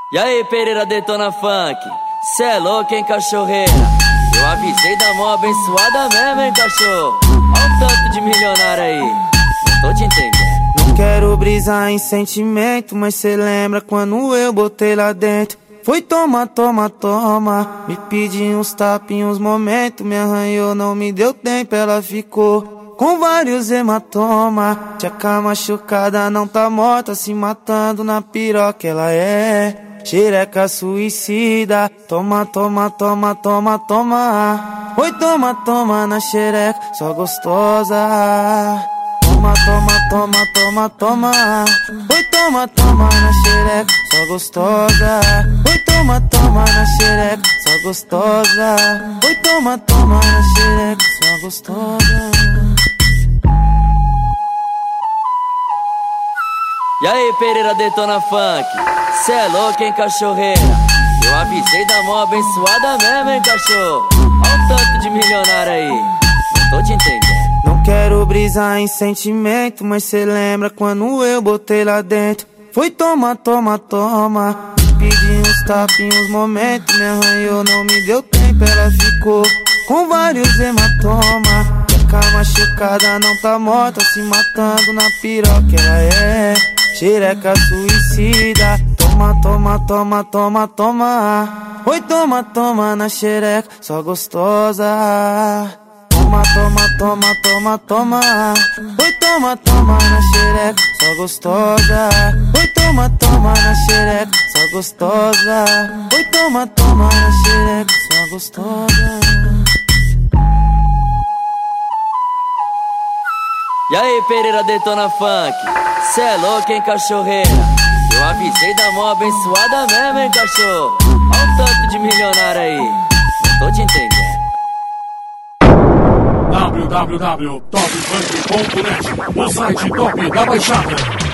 E aí, Pereira Detona Funk, cê é louco, hein, cachorreira? Eu avisei da mão abençoada mesmo, hein, cachorro? Olha o tanto de milionário aí, não tô te entendendo. Não quero brisar em sentimento, mas cê lembra quando eu botei lá dentro? Foi toma, toma, toma. Me pediu uns tapinhos, momentos, me arranhou, não me deu tempo, ela ficou com vários hematomas. Tchaca machucada, não tá morta, se matando na piroca, ela é xereca suicida. Toma, toma, toma, toma, toma. Oi, toma, toma na xereca, só gostosa. Toma, toma, toma, toma, toma. Oi, toma, toma na xereca, só gostosa. Oi, toma, toma na xereca, só gostosa. Oi, toma, toma na xereca, só gostosa. E aí, Pereira Detona Funk, cê é louco, hein, cachorreira? Eu avisei da mão abençoada mesmo, hein, cachorro? Olha o tanto de milionário aí, não tô te entendendo. Não quero brisar em sentimento, mas cê lembra quando eu botei lá dentro? Foi toma, toma, toma. Pedi uns tapinhos, momentos, me arranhou, não me deu tempo, ela ficou com vários hematomas. Tchaca machucada, não tá morta, se matando na piroca, ela é xereca suicida. Toma, toma, toma, toma, toma. Oi, toma, toma na xereca, só gostosa. Toma, toma, toma, toma, toma. Oi, toma, toma na xereca, só gostosa. Oi, toma, toma na xereca, só gostosa. Oi, toma, toma na xereca, só gostosa. E aí, Pereira Detona Funk, cê é louco, hein, cachorreira? Eu avisei da mão abençoada mesmo, hein, cachorro? Olha o tanto de milionário aí, não tô te entendendo. www.topfunk.net, o site top da Baixada.